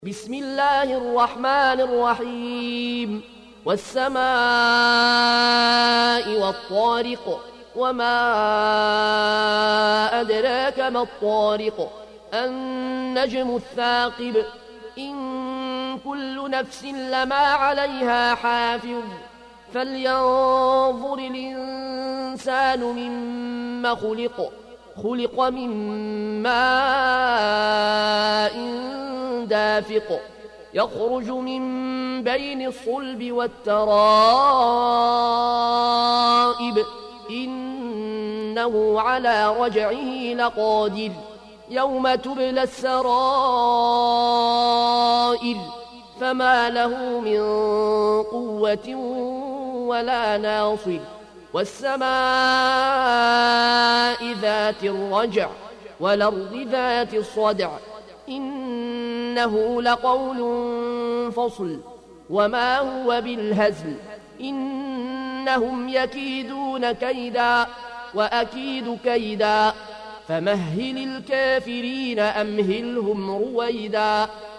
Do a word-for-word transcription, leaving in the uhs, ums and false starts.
بسم الله الرحمن الرحيم والسماء والطارق وما أدراك ما الطارق النجم الثاقب إن كل نفس لما عليها حافظ فلينظر الإنسان مما خلق خلق من ماء دافق يخرج من بين الصلب والترائب إنه على رجعه لقادر يوم تبلى السرائر فما له من قوة ولا ناصر والسماء ذات الرجع والأرض ذات الصدع إنه لقول فصل وما هو بالهزل إنهم يكيدون كيدا وأكيد كيدا فمهل الكافرين أمهلهم رويدا